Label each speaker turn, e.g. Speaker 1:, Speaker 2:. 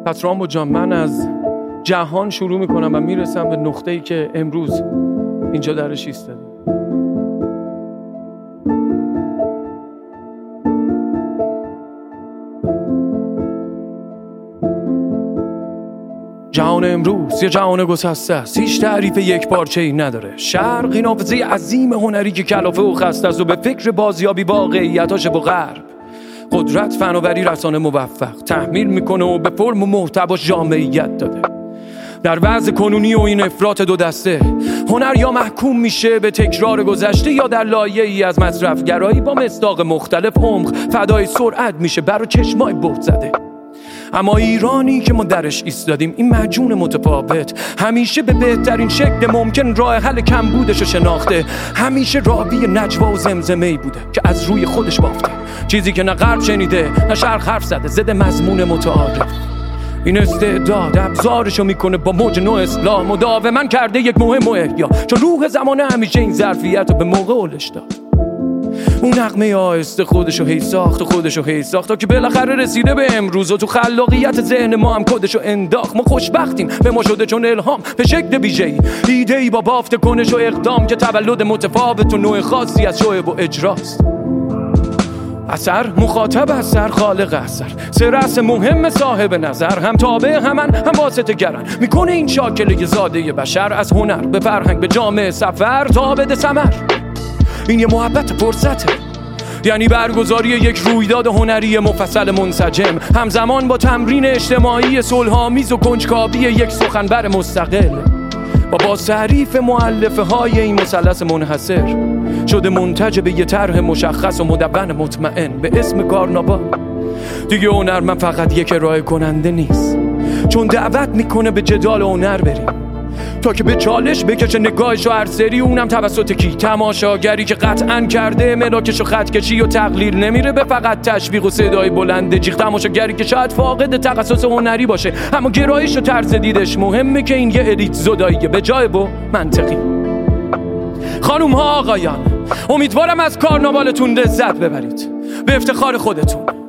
Speaker 1: پس رامبو جان، من از جهان شروع میکنم و میرسم به نقطه‌ای که امروز اینجا درش ایستادیم. جهان امروز یه جهان گسسته است، هیچ تعریف یک پارچه‌ای نداره. شرق این حافظه عظیم هنری که کلافه و خسته است و به فکر بازیابی واقعیتاش با غرب، قدرت، فناوری، رسانه موفق تحمیل میکنه و به فرم و محتواش جامعیت داده. در وضع کنونی و این افراط دو دسته، هنر یا محکوم میشه به تکرار گذشته یا در لایه‌ای از مصرفگرایی با مصداق مختلف عمق فدای سرعت میشه برای چشمای بهت زده. اما ایرانی که ما درش ایستادیم، این مجون متفاوت همیشه به بهترین شکل ممکن راه حل کمبودش رو شناخته. همیشه راوی نجوا و زمزمه‌ای بوده که از روی خودش بافته، چیزی که نه غرب شنیده نه شرق حرف زده، ضد مضمون متعارف. این استعداد ابزارشو میکنه با موج نو اسلام، مداوما کرده یک مهم و احیا، چون روح زمانه همیشه این ظرفیت رو به موقع اولش داد. اون نغمه آهسته خودشو هی ساخت و خودشو هی ساخت تا که بالاخره رسیده به امروز و تو خلاقیت ذهن ما هم کدشو انداخت. ما خوشبختیم به ما شده چون الهام به شکل ویژه‌ای، ایده‌ای با بافت کنش و اقدام که تولد متفاوت و نوع خاصی از شعب و اجراست. اثر مخاطب اثر، خالق اثر، سه رأس مهم صاحب نظر، هم تابع همن هم واسطه گرن، میکنه این شاکله زاده بشر از هنر به فرهنگ به جامعه سفر تا بده ثمر. این یه محبت فرصته، یعنی برگزاری یک رویداد هنری مفصل منسجم، همزمان با تمرین اجتماعی صلح‌آمیز و کنجکاوی یک سخنور مستقل و با تعریف مؤلفه های این مثلث منحصر شده منتج به یه طرح مشخص و مدون مطمئن به اسم کارناوال. دیگه هنرمند فقط یک ارائه کننده نیست، چون دعوت میکنه به جدال هنر بریم تا که به چالش بکشه نگاهشو هر سری، اونم توسط کی؟ تماشاگری که قطعاً کرده ملاکشو خط کشی و تقلیل نمیره به فقط تشویق و صدای بلند جیغ. تماشاگری که شاید فاقد تخصص هنری باشه اما گرایش و طرز دیدش مهمه که این یه الیت زداییه به جای با منطقی. خانوم ها آقایان، امیدوارم از کارناوالتون لذت ببرید، به افتخار خودتون.